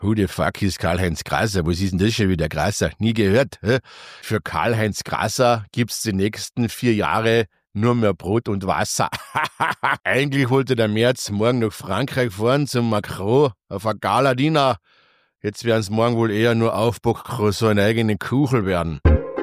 Who the fuck ist Karl-Heinz Grasser? Was ist denn das schon wieder? Grasser? Nie gehört. Hä? Für Karl-Heinz Grasser gibt's die nächsten 4 Jahre nur mehr Brot und Wasser. Eigentlich wollte der Merz morgen nach Frankreich fahren zum Macron auf ein Gala-Dinner. Jetzt werden's morgen wohl eher nur Aufbackcroissant eine eigene Kuchel werden.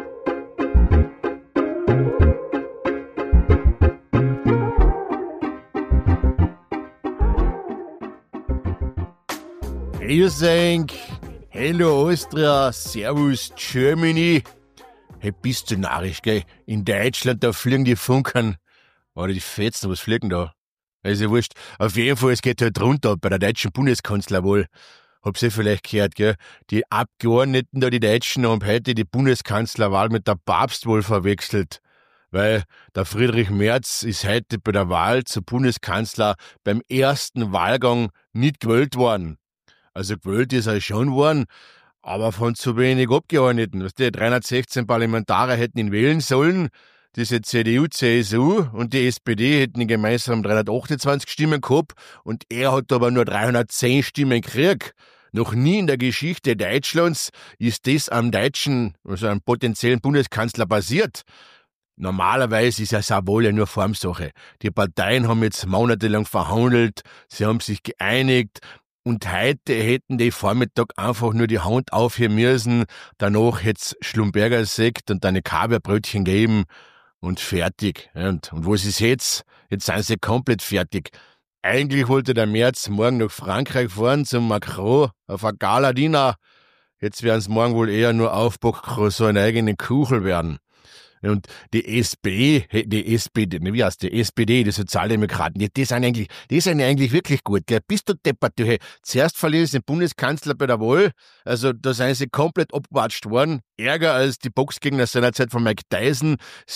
Grüßenk, hello Austria, servus Germany. Hey, bist du narrisch, gell? In Deutschland, da fliegen die Funken. Oder die Fetzen, was fliegen da? Also wurscht. Auf jeden Fall, es geht halt runter bei der deutschen Bundeskanzlerwahl. Hab's ja vielleicht gehört, gell? Die Abgeordneten da, die Deutschen, haben heute die Bundeskanzlerwahl mit der Papstwahl verwechselt. Weil der Friedrich Merz ist heute bei der Wahl zum Bundeskanzler beim ersten Wahlgang nicht gewählt worden. Also gewählt ist er schon worden, aber von zu wenig Abgeordneten. Weißt du, 316 Parlamentarier hätten ihn wählen sollen. Diese CDU, CSU und die SPD hätten gemeinsam 328 Stimmen gehabt und er hat aber nur 310 Stimmen gekriegt. Noch nie in der Geschichte Deutschlands ist das am deutschen, also am potenziellen Bundeskanzler passiert. Normalerweise ist ja sehr wohl ja nur Formsache. Die Parteien haben jetzt monatelang verhandelt, sie haben sich geeinigt. Und heute hätten die Vormittag einfach nur die Hand aufheben müssen, danach hätt's Schlumberger Sekt und eine Kaviarbrötchen geben und fertig. Und was ist jetzt? Jetzt sind sie komplett fertig. Eigentlich wollte der Merz morgen nach Frankreich fahren zum Macron auf ein Gala-Dinner. Jetzt werden's morgen wohl eher nur Aufbackcroissant eine eigene Kuchel werden. Und die SPD, wie heißt die SPD, die Sozialdemokraten, die sind eigentlich wirklich gut, gell? Bist du deppert, du, hey. Zuerst verlieren sie den Bundeskanzler bei der Wahl, also da sind sie komplett abgewatscht worden. Ärger als die Boxgegner seinerzeit von Mike Tyson.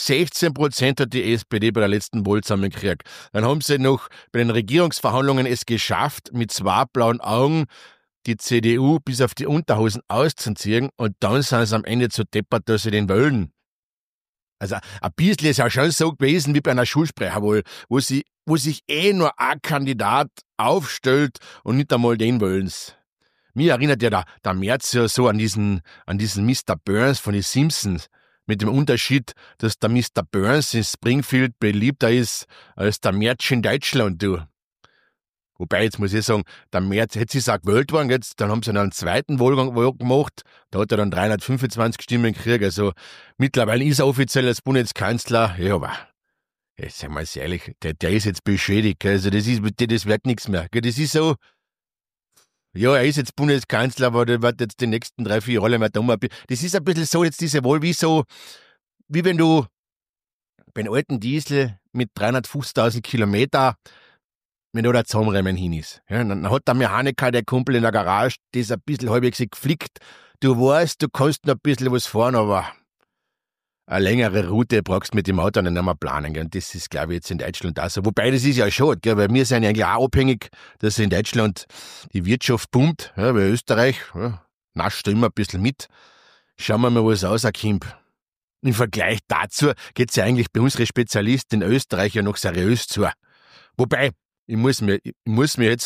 16% hat die SPD bei der letzten Wahl zusammengekriegt. Dann haben sie noch bei den Regierungsverhandlungen es geschafft, mit 2 blauen Augen die CDU bis auf die Unterhosen auszuziehen und dann sind sie am Ende zu deppert, dass sie den wollen. Also ein bisschen ist ja schon so gewesen wie bei einer Schulsprecherwahl, wo sich nur ein Kandidat aufstellt und nicht einmal den wollen's. Mir erinnert ja der Merz ja so an diesen Mr. Burns von den Simpsons, mit dem Unterschied, dass der Mr. Burns in Springfield beliebter ist als der Merz in Deutschland, du. Wobei, jetzt muss ich sagen, der Merz, jetzt ist er gewählt worden, dann haben sie einen zweiten Wahlgang gemacht, da hat er dann 325 Stimmen gekriegt, also mittlerweile ist er offiziell als Bundeskanzler, ja, aber, jetzt sagen wir mal ehrlich, der ist jetzt beschädigt, also das wird nichts mehr, das ist so, ja, er ist jetzt Bundeskanzler, aber der wird jetzt die nächsten 3-4 Jahre mehr da, das ist ein bisschen so, jetzt diese Wahl, wie wenn du bei einem alten Diesel mit 350.000 Kilometer wenn da der Zahnriemen hin ist. Ja, dann hat der Mechaniker, der Kumpel in der Garage, das ein bisschen halbwegs geflickt. Du weißt, du kannst noch ein bisschen was fahren, aber eine längere Route brauchst du mit dem Auto nicht mehr planen. Gell? Und das ist, glaube ich, jetzt in Deutschland auch so. Wobei, das ist ja schon, gell? Weil wir sind ja eigentlich auch abhängig, dass in Deutschland die Wirtschaft pumpt. Ja, weil Österreich nascht da immer ein bisschen mit. Schauen wir mal, was rauskommt. Im Vergleich dazu geht's ja eigentlich bei unseren Spezialisten in Österreich ja noch seriös zu. Wobei, ich muss jetzt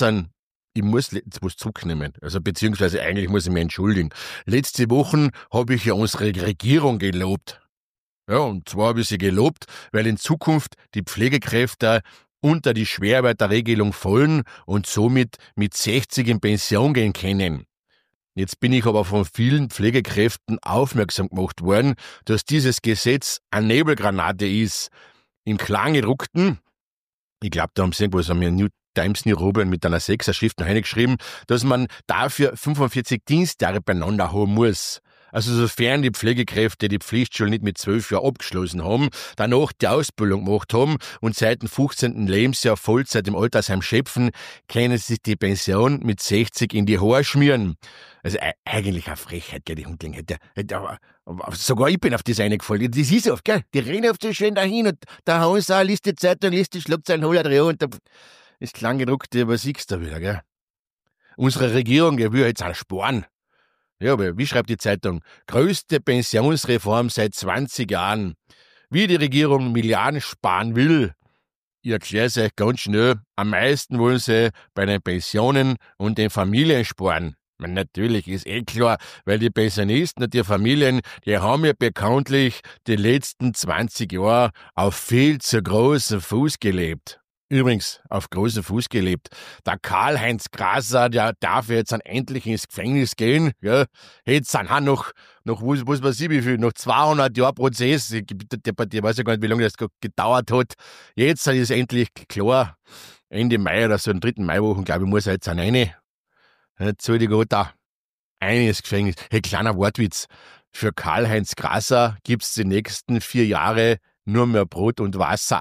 was zurücknehmen. Also, beziehungsweise eigentlich muss ich mich entschuldigen. Letzte Woche habe ich ja unsere Regierung gelobt. Ja, und zwar habe ich sie gelobt, weil in Zukunft die Pflegekräfte unter die Schwerarbeiterregelung fallen und somit mit 60 in Pension gehen können. Jetzt bin ich aber von vielen Pflegekräften aufmerksam gemacht worden, dass dieses Gesetz eine Nebelgranate ist. Im Kleingedruckten, ich glaube, da haben sie irgendwas am New Times New Roman mit einer 6er Schrift noch reingeschrieben, dass man dafür 45 Dienstjahre beieinander haben muss. Also sofern die Pflegekräfte die Pflichtschule nicht mit 12 Jahren abgeschlossen haben, danach die Ausbildung gemacht haben und seit dem 15. Lebensjahr Vollzeit im Altersheim schöpfen, können sie sich die Pension mit 60 in die Haare schmieren. Also eigentlich eine Frechheit, gell, die Hundling. Sogar ich bin auf das eingefallen. Das ist oft, gell? Die rennen oft so schön dahin und der Hans auch liest die Zeitung, liest die Schlagzeilen, holt er und das Kleingedruckte übersiegst du wieder, gell? Unsere Regierung, die will jetzt auch sparen. Ja, aber wie schreibt die Zeitung? Größte Pensionsreform seit 20 Jahren. Wie die Regierung Milliarden sparen will. Ich erkläre es euch ganz schnell. Am meisten wollen sie bei den Pensionen und den Familien sparen. Natürlich, ist klar, weil die Pensionisten und die Familien, die haben ja bekanntlich die letzten 20 Jahre auf viel zu großen Fuß gelebt. Übrigens, auf großen Fuß gelebt. Der Karl-Heinz Grasser, der darf jetzt dann endlich ins Gefängnis gehen, ja. Jetzt sind auch noch, was weiß ich, wie viel, noch 200 Jahre Prozess. Ich weiß ja gar nicht, wie lange das gedauert hat. Jetzt ist endlich klar, Ende Mai oder so, in der 3. Maiwoche, glaube ich, muss er jetzt rein. Jetzt soll die Gott da eines Gefängnis. Hey, kleiner Wortwitz. Für Karl-Heinz Grasser gibt's die nächsten 4 Jahre nur mehr Brot und Wasser.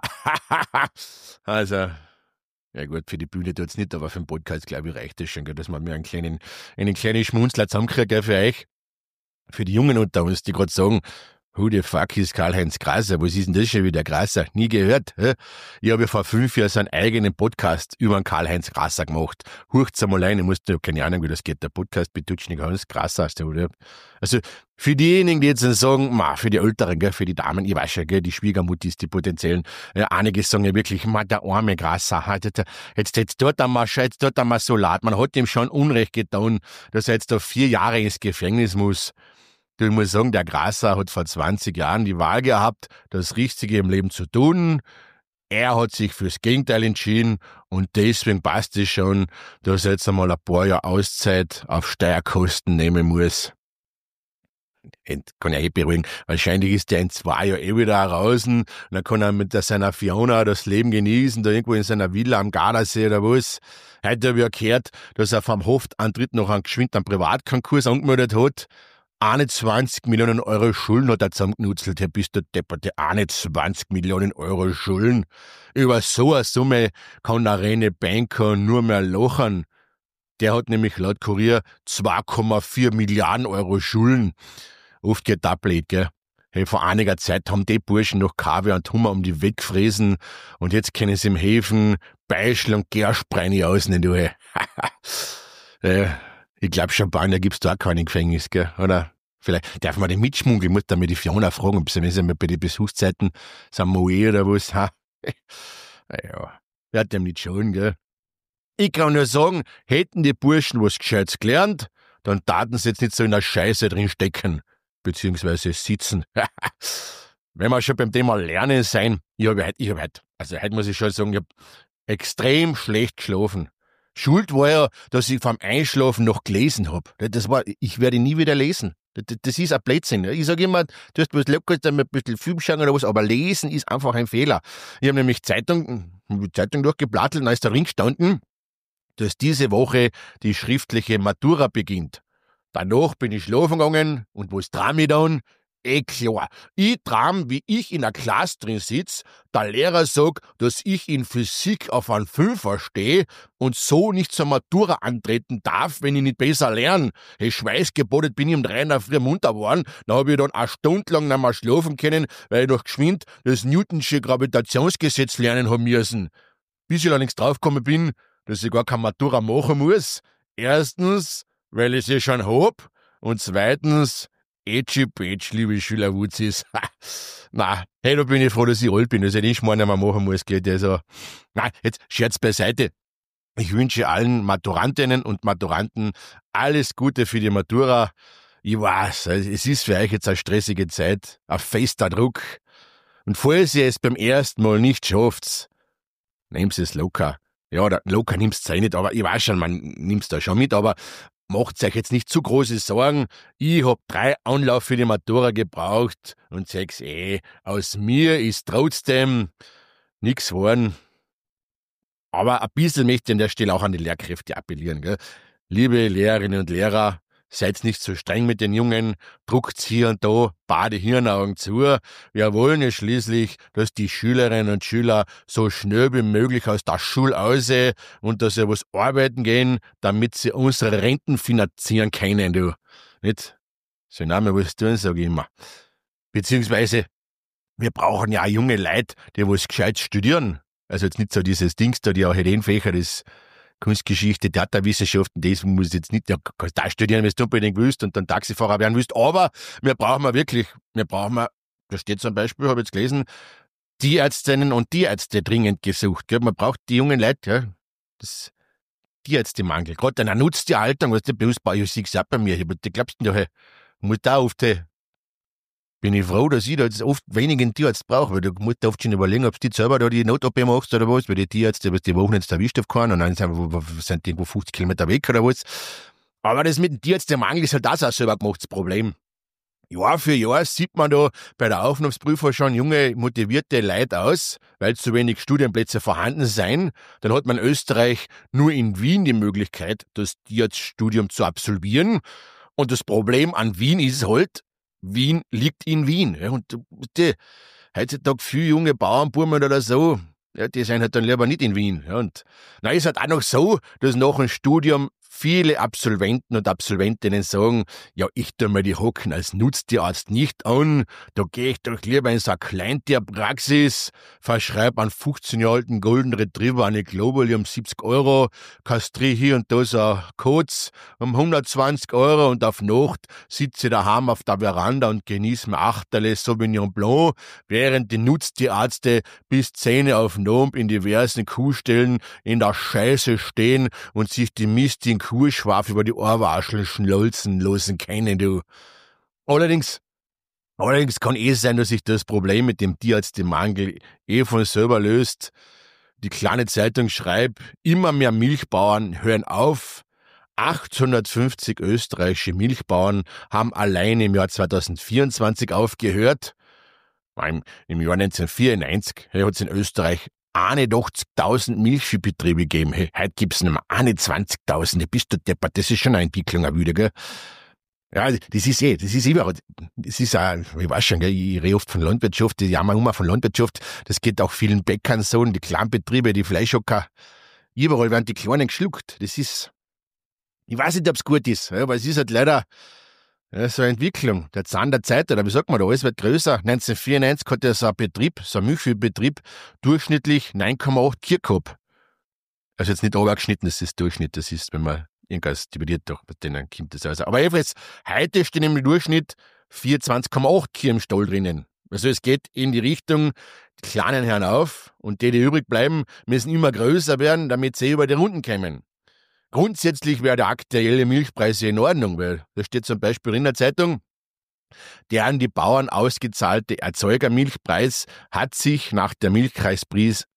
Also, ja gut, für die Bühne tut's nicht, aber für den Podcast, glaube ich, reicht das schon, gell, dass man mir einen kleinen Schmunzler zusammenkriegt, gell, für euch. Für die Jungen unter uns, die gerade sagen, who the fuck ist Karl-Heinz Grasser? Was ist denn das schon wieder, Grasser? Nie gehört. Hä? Ich habe ja vor 5 Jahren so einen eigenen Podcast über den Karl-Heinz Grasser gemacht. Hurcht's einmal rein, ich musste, keine Ahnung, wie das geht, der Podcast betutschnig Hans Grasser. Also, für diejenigen, die jetzt sagen, für die Älteren, gell, für die Damen, ich weiß schon, gell, die Schwiegermuttis, die potenziellen, einige sagen ja wirklich, der arme Grasser, jetzt tut er mal so leid, man hat ihm schon Unrecht getan, dass er jetzt da 4 Jahre ins Gefängnis muss. Du, ich muss sagen, der Grasser hat vor 20 Jahren die Wahl gehabt, das Richtige im Leben zu tun. Er hat sich fürs Gegenteil entschieden und deswegen passt es schon, dass er jetzt einmal ein paar Jahre Auszeit auf Steuerkosten nehmen muss. Kann ja beruhigen. Wahrscheinlich ist der in 2 Jahren wieder raus und dann kann er mit seiner Fiona das Leben genießen, da irgendwo in seiner Villa am Gardasee oder was. Heute habe ich ja gehört, dass er vom Hoftantritt noch einen geschwind Privatkonkurs angemeldet hat. 21 Millionen Euro Schulden hat er zusammengenutzelt. Herr, bist du depperte, 21 Millionen Euro Schulden. Über so eine Summe kann der reine Banker nur mehr lochern. Der hat nämlich laut Kurier 2,4 Milliarden Euro Schulden. Oft geht das blöd, gell? Hey, vor einiger Zeit haben die Burschen noch Kaviar und Hummer um die Welt gefräsen und jetzt können sie im Häfen Beischel und Gerspreine ausnehmen, du, hey. Ich glaube, Champagner gibt's da auch keinen Gefängnis, gell? Oder vielleicht darf man den mitschmuggeln, muss dann mit die Fiona fragen, ob sie, wenn sie mal bei den Besuchszeiten sind, Moe oder was, ha? Naja, wird dem nicht schon, gell? Ich kann nur sagen, hätten die Burschen was Gescheites gelernt, dann taten sie jetzt nicht so in der Scheiße drin stecken, beziehungsweise sitzen. Wenn wir schon beim Thema Lernen sein, ich hab heute muss ich schon sagen, ich hab extrem schlecht geschlafen. Schuld war ja, dass ich vom Einschlafen noch gelesen hab. Ich werde nie wieder lesen. Das ist ein Blödsinn. Ich sage immer, du hast was Lockeres, dann ein bisschen Film schauen oder was, aber lesen ist einfach ein Fehler. Ich habe nämlich Zeitung durchgeblattelt und da ist da drin gestanden, dass diese Woche die schriftliche Matura beginnt. Danach bin ich schlafen gegangen und was tram ich dann? Klar. Ich tram, wie ich in der Klasse drin sitz, der Lehrer sagt, dass ich in Physik auf einen 5er stehe und so nicht zur Matura antreten darf, wenn ich nicht besser lerne. Hey, schweißgebadet bin ich um 3 in der Früh munter geworden. Da habe ich dann eine Stunde lang nicht mehr schlafen können, weil ich noch geschwind das Newtonsche Gravitationsgesetz lernen haben müssen. Bis ich allerdings draufgekommen bin, dass ich gar keine Matura machen muss. Erstens, weil ich sie schon hab und zweitens, Edgy-Patch, liebe Schülerwuzis. Na, hey, da bin ich froh, dass ich alt bin, dass ich nicht mal nicht mehr machen muss, geht also. Na, jetzt Scherz beiseite. Ich wünsche allen Maturantinnen und Maturanten alles Gute für die Matura. Ich weiß, es ist für euch jetzt eine stressige Zeit, ein fester Druck. Und falls ihr es beim ersten Mal nicht schafft, nehmt es locker. Ja, locker nimmt's es nicht, aber ich weiß schon, man nimmt's da schon mit, aber macht euch jetzt nicht zu große Sorgen. Ich hab 3 Anlauf für die Matura gebraucht und sag's aus mir ist trotzdem nix geworden. Aber ein bisschen möchte ich an der Stelle auch an die Lehrkräfte appellieren, gell? Liebe Lehrerinnen und Lehrer, seid nicht so streng mit den Jungen, druckt's hier und da beide Hirnaugen zu. Wir wollen ja schließlich, dass die Schülerinnen und Schüler so schnell wie möglich aus der Schule raus und dass sie was arbeiten gehen, damit sie unsere Renten finanzieren können, du. Nicht? So Name was tun, sag ich immer. Beziehungsweise, wir brauchen ja auch junge Leute, die was gescheit studieren. Also jetzt nicht so dieses Dings da, die Akademienfächer, das Kunstgeschichte, Theaterwissenschaften, das muss jetzt nicht, ja, kannst da studieren, wenn du unbedingt willst und dann Taxifahrer werden willst, aber wir brauchen, da steht zum Beispiel, habe ich jetzt gelesen, Tierärztinnen und Tierärzte dringend gesucht, gell? Man braucht die jungen Leute, ja. Tierärztemangel. Gerade in einer Nutztierhaltung, was der bei uns bei, ich sehe es auch bei mir, du glaubst du, ich muss da oft, bin ich froh, dass ich da jetzt oft wenig einen Tierarzt brauche, weil du musst da oft schon überlegen, ob du die selber da die Not-OP machst oder was, weil die Tierärzte, was die Wochen jetzt erwischt auf keinen und dann sind die irgendwo 50 Kilometer weg oder was. Aber das mit dem Tierärztemangel ist halt das auch selber gemachtes Problem. Jahr für Jahr sieht man da bei der Aufnahmeprüfung schon junge, motivierte Leute aus, weil zu wenig Studienplätze vorhanden seien. Dann hat man in Österreich nur in Wien die Möglichkeit, das Tierarztstudium zu absolvieren. Und das Problem an Wien ist halt, Wien liegt in Wien. Ja, und heutzutage viele junge Bauernbuben oder so, ja, die sind halt dann lieber nicht in Wien. Ja, und na, ist halt auch noch so, dass nach dem Studium viele Absolventen und Absolventinnen sagen, ja, ich tue mir die Hocken als Nutztierarzt nicht an, da gehe ich doch lieber in so eine Kleintierpraxis, verschreibe einen 15 Jahre alten Golden Retriever eine Globally um 70 €, kastriere hier und da so ein Kotz um 120 € und auf Nacht sitze ich daheim auf der Veranda und genieße mein Achterle Sauvignon Blanc, während die Nutztierärzte bis Zähne auf Nomb in diversen Kuhställen in der Scheiße stehen und sich die mistigen Kuhschwaf über die Ohrwascheln schnolzen lassen können, du. Allerdings kann sein, dass sich das Problem mit dem Tierärztemangel von selber löst. Die kleine Zeitung schreibt, immer mehr Milchbauern hören auf. 850 österreichische Milchbauern haben allein im Jahr 2024 aufgehört. Im Jahr 1994 hat es in Österreich 81.000 Milchviehbetriebe gegeben. Hey, heute gibt's noch mal 21.000. Bist du deppert? Das ist schon eine Entwicklung auch wieder, gell? Ja, das ist überall. Das ist auch, ich weiß schon, gell, ich rede oft von Landwirtschaft, die jammern immer von Landwirtschaft. Das geht auch vielen Bäckern so, und die Kleinbetriebe, die Fleischhocker. Überall werden die Kleinen geschluckt. Das ist, ich weiß nicht, ob's gut ist, aber es ist halt leider, ja, so eine Entwicklung, der Zahn der Zeit, oder wie sagt man da, alles wird größer. 1994 hat ja so ein Betrieb, so ein Milchviehbetrieb, durchschnittlich 9,8 Kühe gehabt. Also jetzt nicht runtergeschnitten, das ist Durchschnitt, das ist, wenn man irgendwas dividiert, doch, bei denen kommt das also. Aber jedenfalls, heute stehen im Durchschnitt 24,8 Kühe im Stall drinnen. Also es geht in die Richtung, die Kleinen hören auf und die übrig bleiben, müssen immer größer werden, damit sie über die Runden kommen. Grundsätzlich wäre der aktuelle Milchpreis in Ordnung, weil da steht zum Beispiel in der Zeitung, der an die Bauern ausgezahlte Erzeugermilchpreis hat sich nach der Milchpreiskrise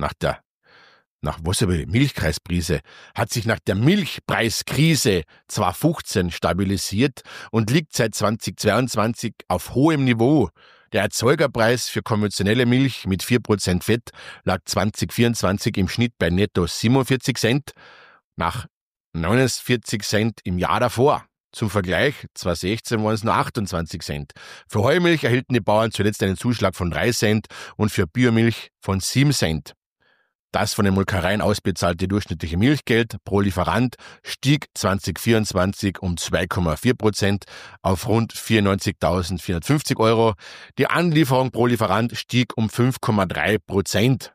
hat sich nach der Milchpreiskrise 2015 stabilisiert und liegt seit 2022 auf hohem Niveau. Der Erzeugerpreis für konventionelle Milch mit 4% Fett lag 2024 im Schnitt bei netto 47 Cent, nach 49 Cent im Jahr davor. Zum Vergleich, 2016 waren es nur 28 Cent. Für Heumilch erhielten die Bauern zuletzt einen Zuschlag von 3 Cent und für Biomilch von 7 Cent. Das von den Molkereien ausbezahlte durchschnittliche Milchgeld pro Lieferant stieg 2024 um 2,4% auf rund 94.450 €. Die Anlieferung pro Lieferant stieg um 5,3%.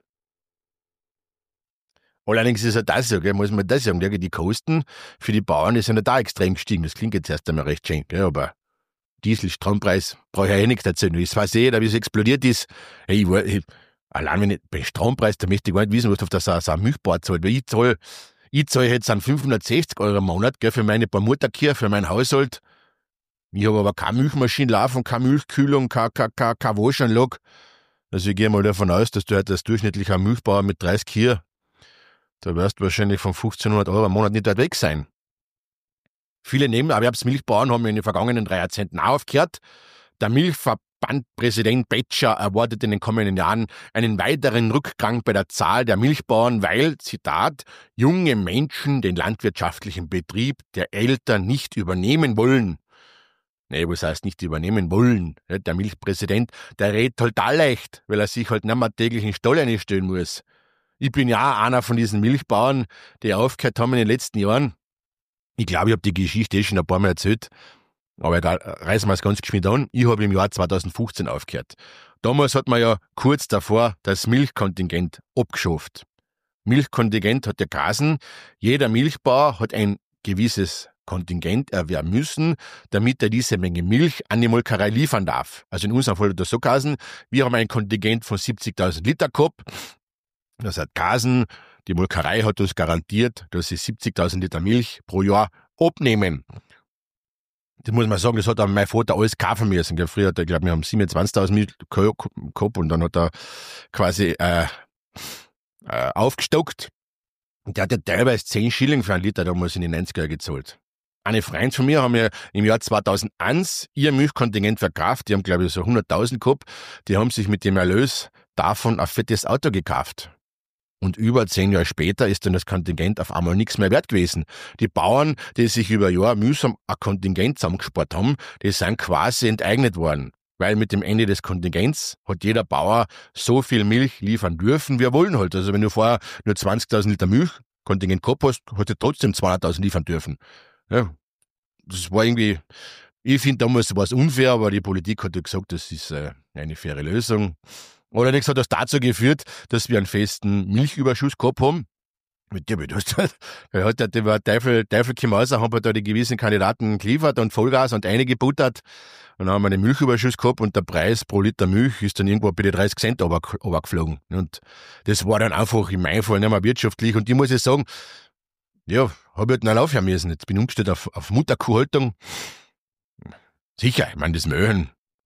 Allerdings ist ja das so, gell, muss man das sagen, die Kosten für die Bauern die sind ja da extrem gestiegen. Das klingt jetzt erst einmal recht schön, gell, aber Diesel, Strompreis, brauche ich ja nichts erzählen. Ich weiß jeder, wie es explodiert ist. Hey, allein wenn ich bei Strompreis, da möchte ich gar nicht wissen, was auf das so ein Milchbauer zahlt. Weil ich zahle jetzt an 560 € im Monat, gell, für meine paar Mutterkühe, für meinen Haushalt. Ich habe aber keine Milchmaschine laufen, keine Milchkühlung, keine Waschanlage. Also ich gehe mal davon aus, dass du halt als durchschnittlicher Milchbauer mit 30 Kühe, da wirst du wahrscheinlich von 1.500 € im Monat nicht weit weg sein. Viele Nebenerwerbsmilchbauern haben in den vergangenen 3 Jahrzehnten auch aufgehört. Der Milchverbandpräsident Betscher erwartet in den kommenden Jahren einen weiteren Rückgang bei der Zahl der Milchbauern, weil, Zitat, junge Menschen den landwirtschaftlichen Betrieb der Eltern nicht übernehmen wollen. Nee, was heißt nicht übernehmen wollen? Der Milchpräsident, der redet halt auch leicht, weil er sich halt nicht mehr täglich in den Stall einstellen muss. Ich bin ja auch einer von diesen Milchbauern, die aufgehört haben in den letzten Jahren. Ich glaube, ich habe die Geschichte schon ein paar Mal erzählt. Aber egal, reißen wir es ganz geschwind an. Ich habe im Jahr 2015 aufgehört. Damals hat man ja kurz davor das Milchkontingent abgeschafft. Milchkontingent hat ja geheißen, jeder Milchbauer hat ein gewisses Kontingent erwerben müssen, damit er diese Menge Milch an die Molkerei liefern darf. Also in unserem Fall hat das so geheißen, wir haben ein Kontingent von 70.000 Liter gehabt. Das hat geheißen, Die Molkerei hat uns garantiert, dass sie 70.000 Liter Milch pro Jahr abnehmen. Das muss man sagen, das hat auch mein Vater alles kaufen müssen. Früher hat er, glaube ich, wir haben 27.000 Milch gehabt und dann hat er quasi aufgestockt. Und der hat ja teilweise 10 Schilling für einen Liter damals in den 90er gezahlt. Eine Freundin von mir haben ja im Jahr 2001 ihr Milchkontingent verkauft. Die haben, glaube ich, so 100.000 gehabt. Die haben sich mit dem Erlös davon ein fettes Auto gekauft. Und über 10 Jahre später ist dann das Kontingent auf einmal nichts mehr wert gewesen. Die Bauern, die sich über Jahre mühsam ein Kontingent zusammengespart haben, die sind quasi enteignet worden. Weil mit dem Ende des Kontingents hat jeder Bauer so viel Milch liefern dürfen, wie er wollen halt. Also wenn du vorher nur 20.000 Liter Milchkontingent gehabt hast, hast du trotzdem 200.000 liefern dürfen. Ja, das war irgendwie, ich finde damals war es unfair, aber die Politik hat ja gesagt, das ist eine faire Lösung. Allerdings hat das dazu geführt, dass wir einen festen Milchüberschuss gehabt haben. Mit dem der Teufel kam raus, haben wir da die gewissen Kandidaten geliefert und Vollgas und eingebuttert. Und dann haben wir einen Milchüberschuss gehabt und der Preis pro Liter Milch ist dann irgendwo bei den 30 Cent runtergeflogen. Und das war dann einfach in meinem Fall nicht mehr wirtschaftlich. Und ich muss jetzt sagen, ja, habe ich halt noch aufhören müssen. Jetzt bin ich umgestellt auf Mutterkuhhaltung. Sicher, ich meine, das Möhren,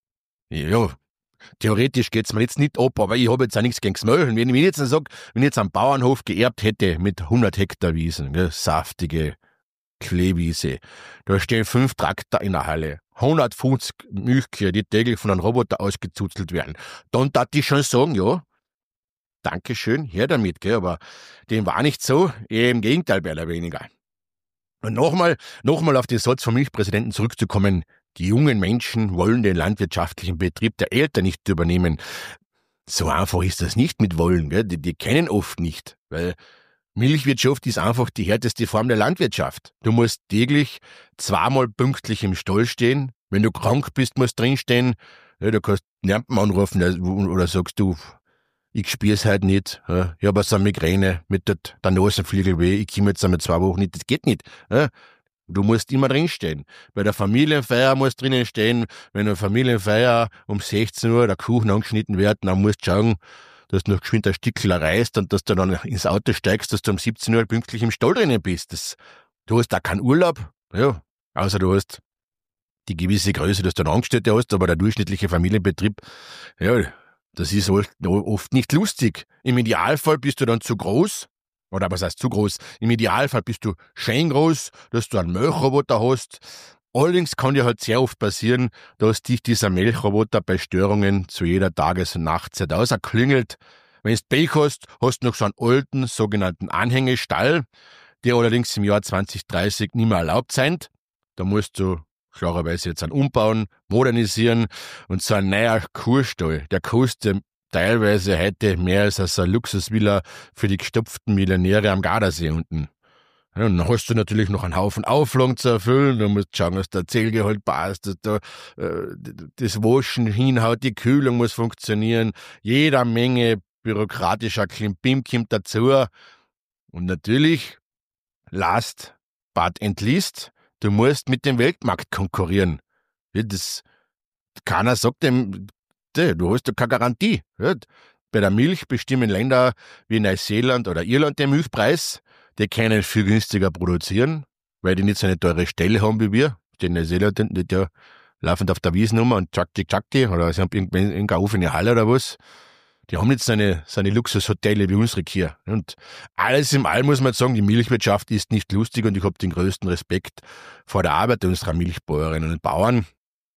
ja, theoretisch geht's mir jetzt nicht ab, aber ich habe jetzt auch nichts gegen das Möhren. Wenn ich jetzt sage, wenn ich jetzt einen Bauernhof geerbt hätte mit 100 Hektar Wiesen, gell, saftige Kleewiese, da stehen 5 Traktor in der Halle, 150 Milchkühe, die täglich von einem Roboter ausgezuzelt werden, dann darf ich schon sagen, ja, Dankeschön, her damit, gell, aber dem war nicht so, eher im Gegenteil, mehr oder weniger. Und nochmal auf den Satz vom Milchpräsidenten zurückzukommen, die jungen Menschen wollen den landwirtschaftlichen Betrieb der Eltern nicht übernehmen. So einfach ist das nicht mit wollen, gell? Die kennen oft nicht, weil Milchwirtschaft ist einfach die härteste Form der Landwirtschaft. Du musst täglich 2-mal pünktlich im Stall stehen. Wenn du krank bist, musst du drinstehen. Ja, du kannst niemanden anrufen oder sagst du, ich spür's halt nicht. Ja, ich habe so eine Migräne mit der Nasenflügel weh. Ich komme jetzt einmal 2 Wochen nicht. Das geht nicht. Ja. Du musst immer drinstehen. Bei der Familienfeier musst du drinnen stehen. Wenn eine Familienfeier um 16 Uhr der Kuchen angeschnitten wird, dann musst du schauen, dass du noch geschwind ein Stückchen reißt und dass du dann ins Auto steigst, dass du um 17 Uhr pünktlich im Stall drinnen bist. Du hast da keinen Urlaub. Ja, außer du hast die gewisse Größe, dass du einen Angestellten hast, aber der durchschnittliche Familienbetrieb, ja, das ist oft nicht lustig. Im Idealfall bist du dann zu groß. Oder was heißt zu groß? Im Idealfall bist du schön groß, dass du einen Milchroboter hast. Allerdings kann dir halt sehr oft passieren, dass dich dieser Milchroboter bei Störungen zu jeder Tages- und Nachtzeit auserklingelt. Wenn du Pech hast, hast du noch so einen alten, sogenannten Anhängestall, der allerdings im Jahr 2030 nicht mehr erlaubt sein. Da musst du klarerweise jetzt einen umbauen, modernisieren und so ein neuer Kuhstall, der kostet teilweise heute mehr als so eine Luxusvilla für die gestopften Millionäre am Gardasee unten. Ja, und dann hast du natürlich noch einen Haufen Auflagen zu erfüllen. Du musst schauen, dass der Zählgehalt passt, dass da das Waschen hinhaut, die Kühlung muss funktionieren. Jede Menge bürokratischer Klimbim kommt dazu. Und natürlich, last but not least, du musst mit dem Weltmarkt konkurrieren. Keiner sagt dem, du hast ja keine Garantie. Bei der Milch bestimmen Länder wie Neuseeland oder Irland den Milchpreis. Die können viel günstiger produzieren, weil die nicht so eine teure Stelle haben wie wir. Die Neuseeland, die laufen auf der Wiesn rum und tschakti, oder sie haben irgendeinen Ofen in der Halle oder was. Die haben nicht so eine Luxushotelle wie unsere hier. Und alles im All muss man sagen, die Milchwirtschaft ist nicht lustig und ich habe den größten Respekt vor der Arbeit unserer Milchbäuerinnen und Bauern.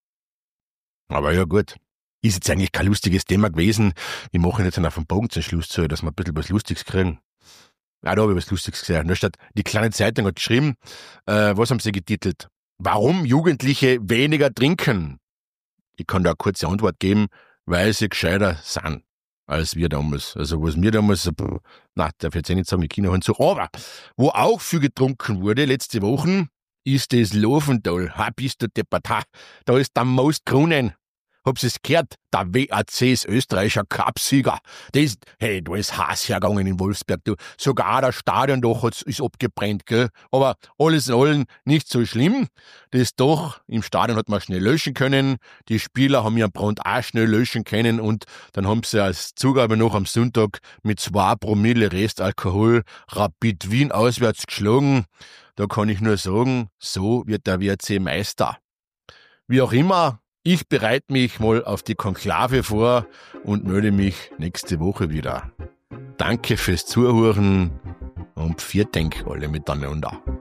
Aber ja gut, ist jetzt eigentlich kein lustiges Thema gewesen. Ich mache jetzt auf den Bogen zum Schluss zu, dass wir ein bisschen was Lustiges kriegen. Da habe ich was Lustiges gesehen. Da steht, die kleine Zeitung hat geschrieben, was haben sie getitelt? Warum Jugendliche weniger trinken? Ich kann da eine kurze Antwort geben, weil sie gescheiter sind als wir damals. Also was wir damals, darf ich jetzt nicht sagen, die Kinder haben so. Aber wo auch viel getrunken wurde letzte Wochen, ist das Laufental. Ha, bist du deppert. Ha, da ist der Most Kronen. Hab's es gehört? Der WAC ist österreichischer Cupsieger. Da ist Hass hergegangen in Wolfsberg, du. Sogar das Stadiondach ist abgebrennt, gell. Aber alles in allem nicht so schlimm. Das Dach im Stadion hat man schnell löschen können. Die Spieler haben ihren Brand auch schnell löschen können und dann haben sie als Zugabe noch am Sonntag mit 2 Promille Restalkohol Rapid Wien auswärts geschlagen. Da kann ich nur sagen, so wird der WRC Meister. Wie auch immer, ich bereite mich mal auf die Konklave vor und melde mich nächste Woche wieder. Danke fürs Zuhören und vielen Dank alle miteinander.